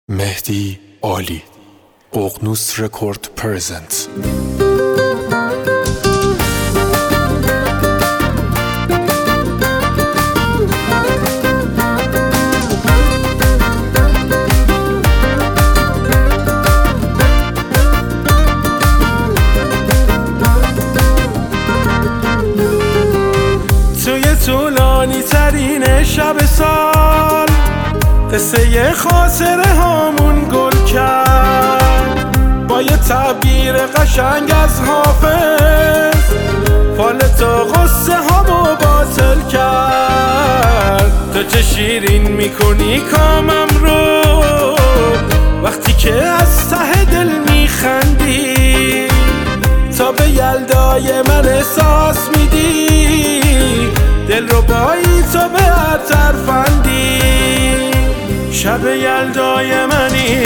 مهدی عالی ققنوس رکورد پرزنت. توی طولانی ترین شب سال قصه خاطره هامون گل کرد با یه تعبیر قشنگ از حافظ فال تا غصه هامو باطل کرد. تو چه شیرین میکنی کامم رو وقتی که از ته دل میخندی، تا به یلدای من احساس میدی دل رو بایی تو به هر طرفندی. شب یلدای منی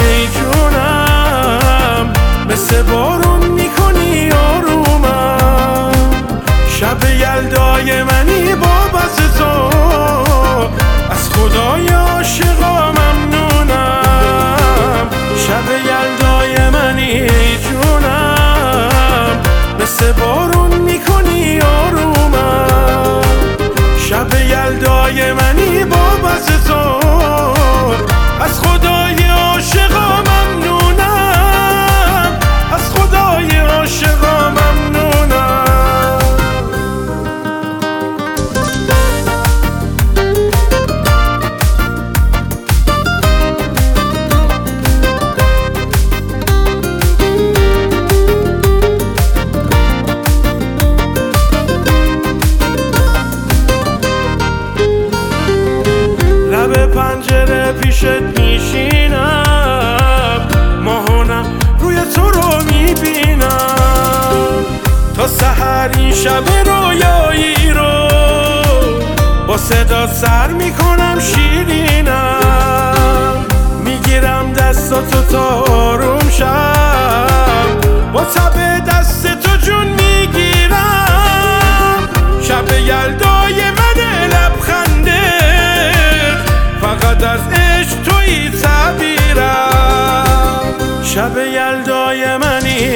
جونم، مثل بارون میکنی آرومم. شب یلدای منی با بس تو، از خدای عاشقا ممنونم. شب یلدای منی جونم، مثل بارون میکنی آرومم. شب یلدای منی با بس تو، از خدای عاشقا ممنونم. از خدای عاشقا ممنونم. لب پنجره پیشت میشینم، ماهانم روی تو رو میبینم. تا سحر این شب رویایی رو با صدا سر میکنم شیرینم. میگیرم دستاتو تا آروم شم، با تب دست تو جون میگیرم. شب یلدای من لبخنده، فقط از عشق توی تعبیرم. شب یلدای منی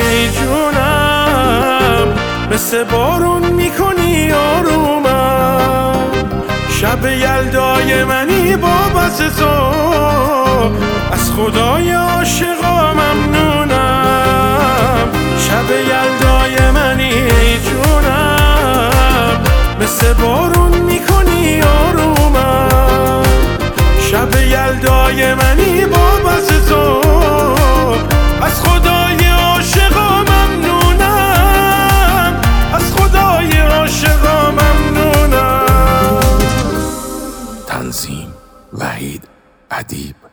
جونم، مثل بارون میکنی آرومم. شب یلدای منی با بس تو، از خدای عاشقا ممنونم. شب یلدای منی جونم، مثل بارون میکنی آرومم. شب یلدای منی با بس تو، از خدای عاشقا ممنونم. از خدای عاشقا ممنونم. تنظیم وحید ادیب.